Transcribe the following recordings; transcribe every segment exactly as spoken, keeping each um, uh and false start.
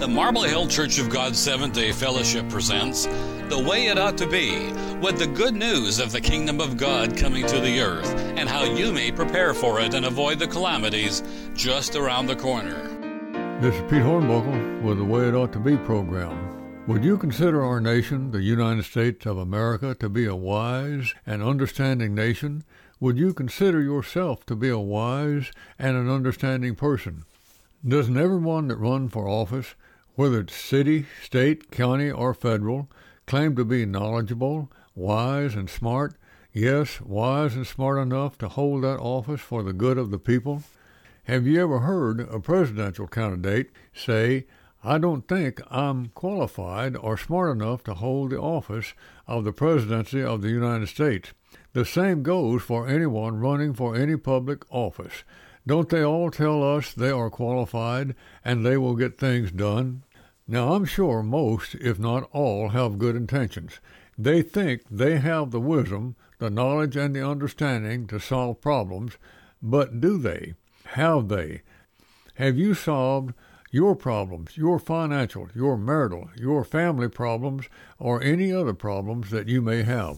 The Marble Hill Church of God Seventh-day Fellowship presents The Way It Ought to Be, with the good news of the kingdom of God coming to the earth and how you may prepare for it and avoid the calamities just around the corner. This is Pete Hornbuckle with the Way It Ought to Be program. Would you consider our nation, the United States of America, to be a wise and understanding nation? Would you consider yourself to be a wise and an understanding person? Doesn't everyone that run for office, whether it's city, state, county, or federal, claim to be knowledgeable, wise, and smart? Yes, wise and smart enough to hold that office for the good of the people? Have you ever heard a presidential candidate say, "I don't think I'm qualified or smart enough to hold the office of the presidency of the United States"? The same goes for anyone running for any public office. Don't they all tell us they are qualified and they will get things done? Now, I'm sure most, if not all, have good intentions. They think they have the wisdom, the knowledge, and the understanding to solve problems, but do they? Have they? Have you solved your problems, your financial, your marital, your family problems, or any other problems that you may have?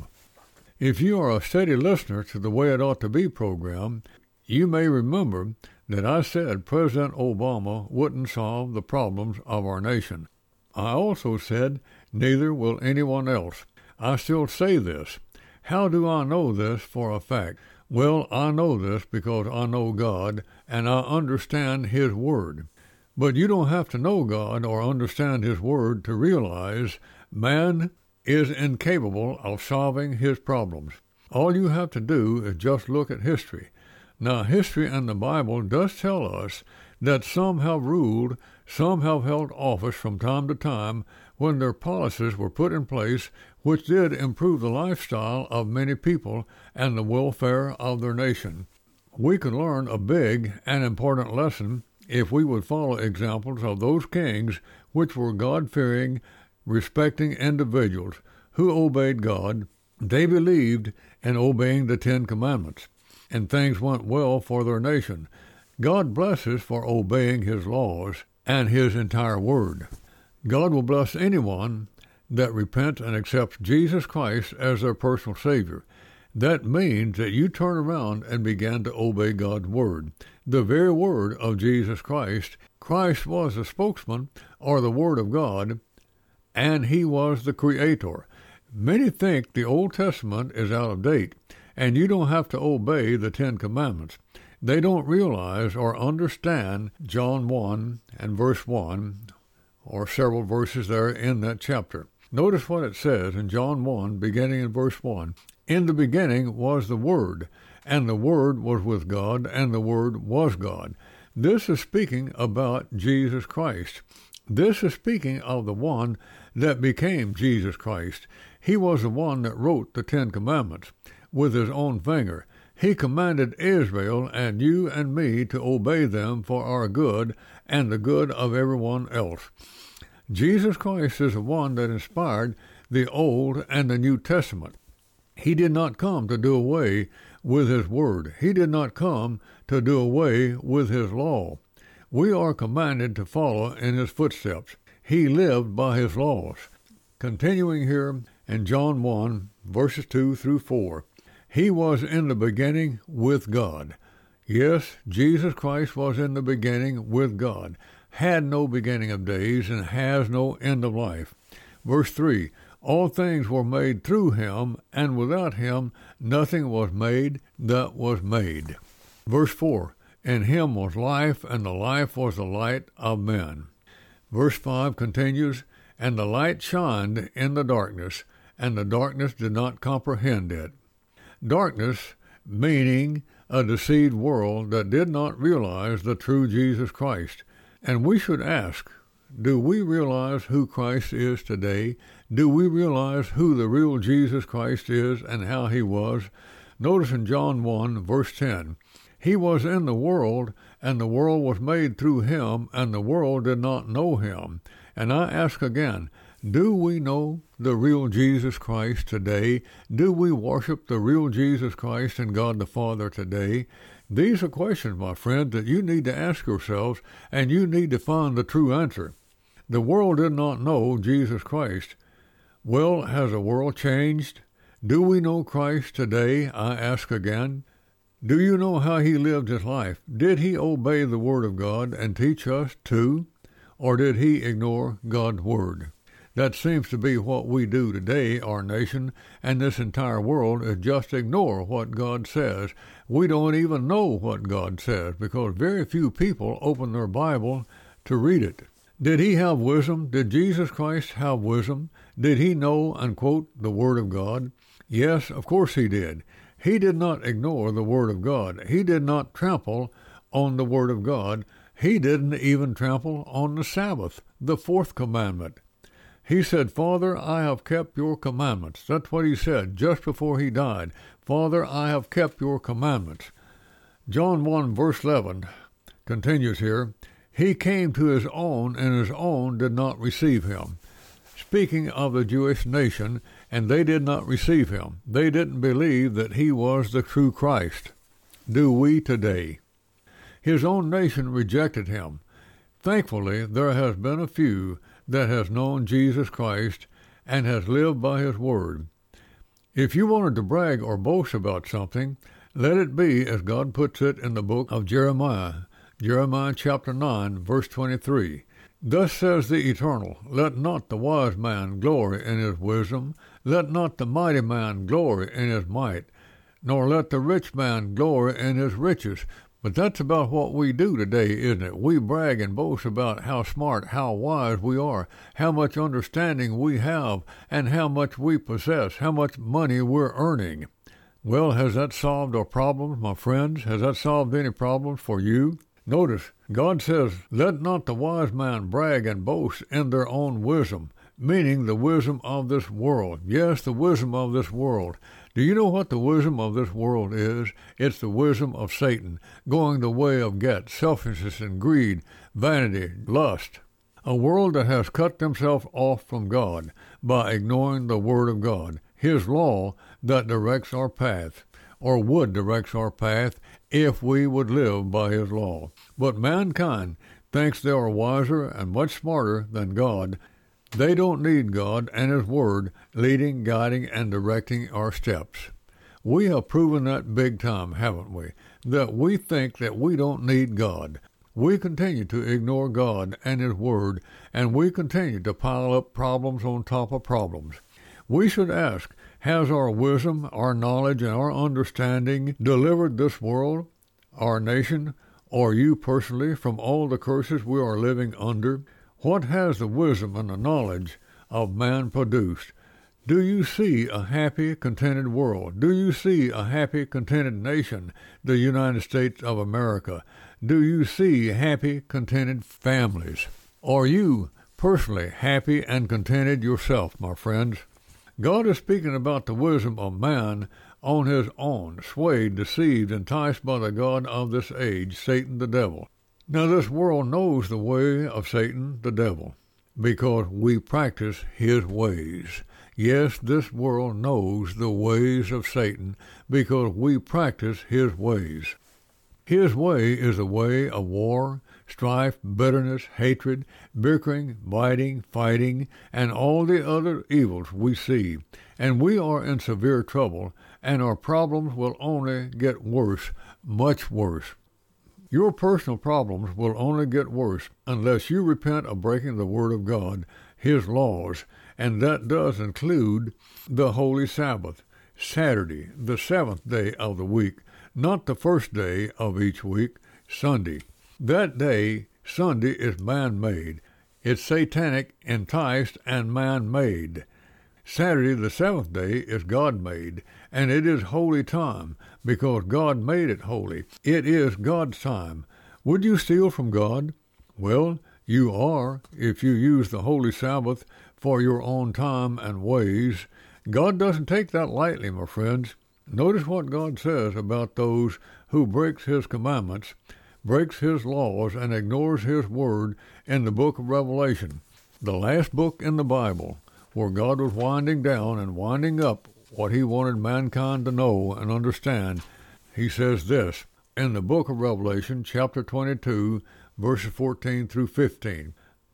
If you are a steady listener to the Way It Ought to Be program, you may remember that I said President Obama wouldn't solve the problems of our nation. I also said neither will anyone else. I still say this. How do I know this for a fact? Well, I know this because I know God and I understand His Word. But you don't have to know God or understand His Word to realize man is incapable of solving his problems. All you have to do is just look at history. Now, history and the Bible does tell us that some have ruled, some have held office from time to time when their policies were put in place which did improve the lifestyle of many people and the welfare of their nation. We could learn a big and important lesson if we would follow examples of those kings which were God-fearing, respecting individuals who obeyed God. They believed in obeying the Ten Commandments, and things went well for their nation. God blesses for obeying His laws and His entire Word. God will bless anyone that repents and accepts Jesus Christ as their personal Savior. That means that you turn around and begin to obey God's Word, the very Word of Jesus Christ. Christ was the spokesman, or the Word of God, and He was the Creator. Many think the Old Testament is out of date, and you don't have to obey the Ten Commandments. They don't realize or understand John one and verse one, or several verses there in that chapter. Notice what it says in John one, beginning in verse one. In the beginning was the Word, and the Word was with God, and the Word was God. This is speaking about Jesus Christ. This is speaking of the one that became Jesus Christ. He was the one that wrote the Ten Commandments with his own finger. He commanded Israel and you and me to obey them for our good and the good of everyone else. Jesus Christ is the one that inspired the Old and the New Testament. He did not come to do away with His Word. He did not come to do away with His law. We are commanded to follow in His footsteps. He lived by His laws. Continuing here in John one, verses two through four. He was in the beginning with God. Yes, Jesus Christ was in the beginning with God, had no beginning of days, and has no end of life. Verse three. All things were made through Him, and without Him nothing was made that was made. Verse four. In Him was life, and the life was the light of men. Verse five continues, And the light shined in the darkness, and the darkness did not comprehend it. Darkness, meaning a deceived world that did not realize the true Jesus Christ. And we should ask, do we realize who Christ is today? Do we realize who the real Jesus Christ is and how He was? Notice in John one, verse ten, He was in the world, and the world was made through Him, and the world did not know Him. And I ask again, do we know the real Jesus Christ today? Do we worship the real Jesus Christ and God the Father today? These are questions, my friend, that you need to ask yourselves, and you need to find the true answer. The world did not know Jesus Christ. Well, has the world changed? Do we know Christ today, I ask again? Do you know how he lived his life? Did he obey the Word of God and teach us too? Or did he ignore God's Word? That seems to be what we do today, our nation, and this entire world, is just ignore what God says. We don't even know what God says because very few people open their Bible to read it. Did he have wisdom? Did Jesus Christ have wisdom? Did he know and quote the Word of God? Yes, of course he did. He did not ignore the Word of God. He did not trample on the Word of God. He didn't even trample on the Sabbath, the fourth commandment. He said, Father, I have kept your commandments. That's what he said just before he died. Father, I have kept your commandments. John one, verse eleven continues here. He came to his own, and his own did not receive him. Speaking of the Jewish nation, and they did not receive him. They didn't believe that he was the true Christ. Do we today? His own nation rejected him. Thankfully, there has been a few that has known Jesus Christ and has lived by his word. If you wanted to brag or boast about something, let it be as God puts it in the book of Jeremiah, Jeremiah chapter nine, verse twenty-three. Thus says the Eternal, let not the wise man glory in his wisdom, let not the mighty man glory in his might, nor let the rich man glory in his riches. But that's about what we do today, isn't it? We brag and boast about how smart, how wise we are, how much understanding we have, and how much we possess, how much money we're earning. Well, has that solved our problems, my friends? Has that solved any problems for you? Notice, God says, let not the wise man brag and boast in their own wisdom, meaning the wisdom of this world. Yes, the wisdom of this world. Do you know what the wisdom of this world is? It's the wisdom of Satan, going the way of get, selfishness and greed, vanity, lust. A world that has cut themselves off from God by ignoring the Word of God, His law that directs our path, or would direct our path if we would live by His law. But mankind thinks they are wiser and much smarter than God. They don't need God and His Word leading, guiding, and directing our steps. We have proven that big time, haven't we? That we think that we don't need God. We continue to ignore God and His Word, and we continue to pile up problems on top of problems. We should ask, has our wisdom, our knowledge, and our understanding delivered this world, our nation, or you personally from all the curses we are living under? What has the wisdom and the knowledge of man produced? Do you see a happy, contented world? Do you see a happy, contented nation, the United States of America? Do you see happy, contented families? Are you personally happy and contented yourself, my friends? God is speaking about the wisdom of man on his own, swayed, deceived, enticed by the god of this age, Satan the devil. Now this world knows the way of Satan the devil because we practice his ways. Yes, this world knows the ways of Satan because we practice his ways. His way is a way of war, strife, bitterness, hatred, bickering, biting, fighting, and all the other evils we see. And we are in severe trouble, and our problems will only get worse, much worse. Your personal problems will only get worse unless you repent of breaking the Word of God, His laws, and that does include the Holy Sabbath, Saturday, the seventh day of the week, not the first day of each week, Sunday. That day, Sunday, is man-made. It's satanic, enticed, and man-made. Saturday, the seventh day, is God-made, and it is holy time because God made it holy. It is God's time. Would you steal from God? Well, you are if you use the Holy Sabbath for your own time and ways. God doesn't take that lightly, my friends. Notice what God says about those who breaks His commandments, breaks His laws, and ignores His Word in the book of Revelation, the last book in the Bible, where God was winding down and winding up what He wanted mankind to know and understand. He says this in the book of Revelation, chapter twenty-two, verses fourteen through fifteen.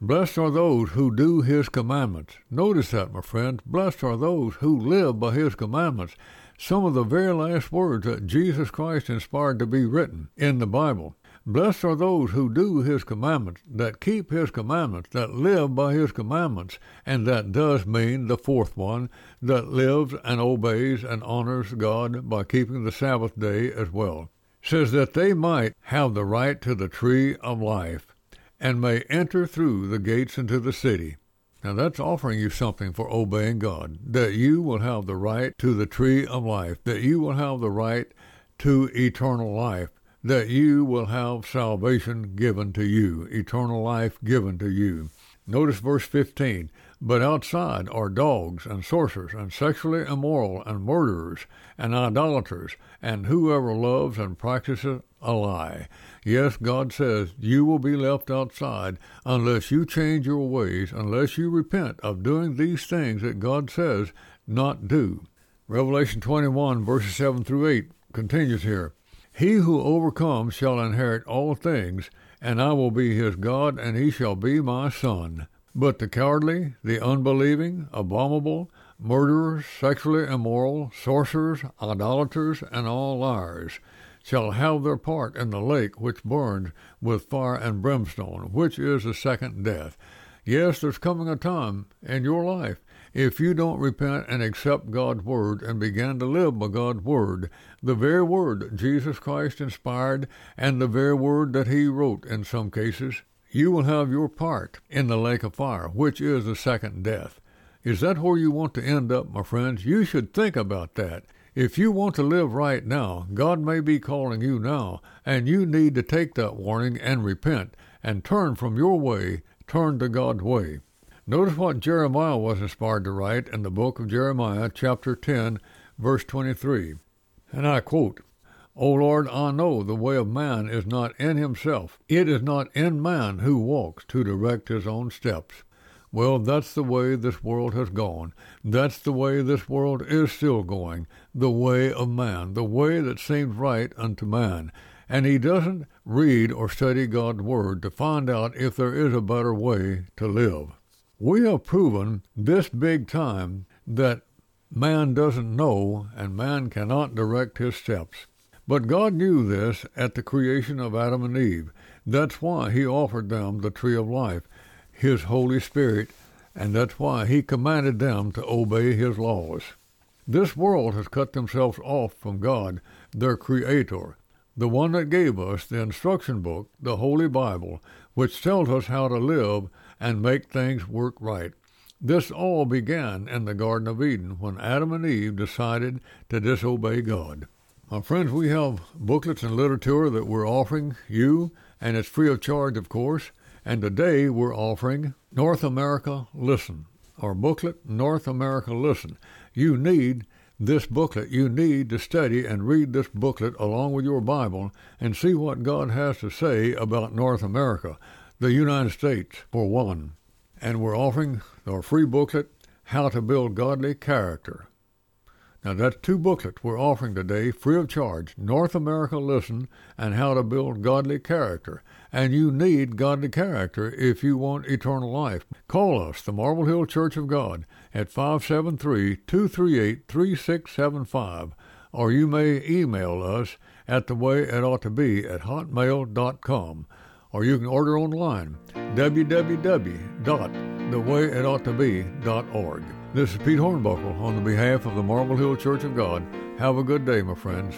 Blessed are those who do his commandments. Notice that, my friends. Blessed are those who live by his commandments. Some of the very last words that Jesus Christ inspired to be written in the Bible. Blessed are those who do his commandments, that keep his commandments, that live by his commandments. And that does mean the fourth one, that lives and obeys and honors God by keeping the Sabbath day as well. It says that they might have the right to the tree of life, and may enter through the gates into the city. Now that's offering you something for obeying God, that you will have the right to the tree of life, that you will have the right to eternal life, that you will have salvation given to you, eternal life given to you. Notice verse fifteen, but outside are dogs and sorcerers and sexually immoral and murderers and idolaters and whoever loves and practices a lie. Yes, God says you will be left outside unless you change your ways, unless you repent of doing these things that God says not do. Revelation twenty-one, verses seven through eight continues here. He who overcomes shall inherit all things, and I will be his God, and he shall be my son. But the cowardly, the unbelieving, abominable, murderers, sexually immoral, sorcerers, idolaters, and all liars shall have their part in the lake which burns with fire and brimstone, which is the second death. Yes, there's coming a time in your life, if you don't repent and accept God's word and begin to live by God's word, the very word that Jesus Christ inspired and the very word that he wrote in some cases, you will have your part in the lake of fire, which is the second death. Is that where you want to end up, my friends? You should think about that. If you want to live right now, God may be calling you now, and you need to take that warning and repent and turn from your way, turn to God's way. Notice what Jeremiah was inspired to write in the book of Jeremiah, chapter ten, verse twenty-three. And I quote, O Lord, I know the way of man is not in himself. It is not in man who walks to direct his own steps. Well, that's the way this world has gone. That's the way this world is still going, the way of man, the way that seems right unto man. And he doesn't read or study God's word to find out if there is a better way to live. We have proven this big time that man doesn't know and man cannot direct his steps. But God knew this at the creation of Adam and Eve. That's why he offered them the tree of life, his Holy Spirit, and that's why he commanded them to obey his laws. This world has cut themselves off from God, their Creator, the one that gave us the instruction book, the Holy Bible, which tells us how to live and make things work right. This all began in the Garden of Eden when Adam and Eve decided to disobey God. My friends, we have booklets and literature that we're offering you, and it's free of charge, of course. And today we're offering North America Listen, our booklet, North America Listen. You need this booklet. You need to study and read this booklet along with your Bible and see what God has to say about North America, the United States, for one. And we're offering our free booklet, How to Build Godly Character. Now, that's two booklets we're offering today, free of charge, North America Listen and How to Build Godly Character. And you need godly character if you want eternal life. Call us, the Marble Hill Church of God, at five seven three, two three eight, three six seven five, or you may email us at the way it ought to be at hotmail dot com, or you can order online, w w w dot the way it ought to be dot org. This is Pete Hornbuckle on the behalf of the Marble Hill Church of God. Have a good day, my friends.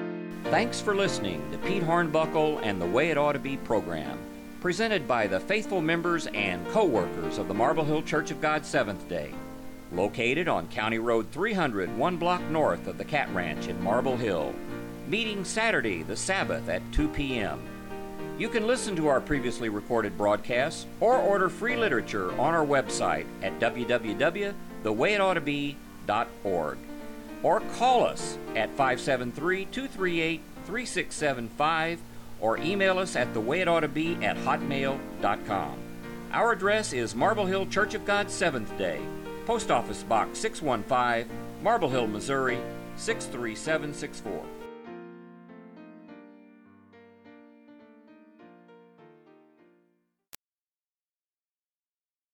Thanks for listening to Pete Hornbuckle and the Way It Ought to Be program, presented by the faithful members and co-workers of the Marble Hill Church of God Seventh Day, located on County Road three hundred, one block north of the Cat Ranch in Marble Hill, meeting Saturday the Sabbath at two p.m. You can listen to our previously recorded broadcasts or order free literature on our website at w w w dot the way it ought to be dot org. Or call us at five seven three, two three eight, three six seven five or email us at the way it ought to be at hotmail dot com. Our address is Marble Hill Church of God Seventh Day, Post Office Box six one five, Marble Hill, Missouri six three seven six four.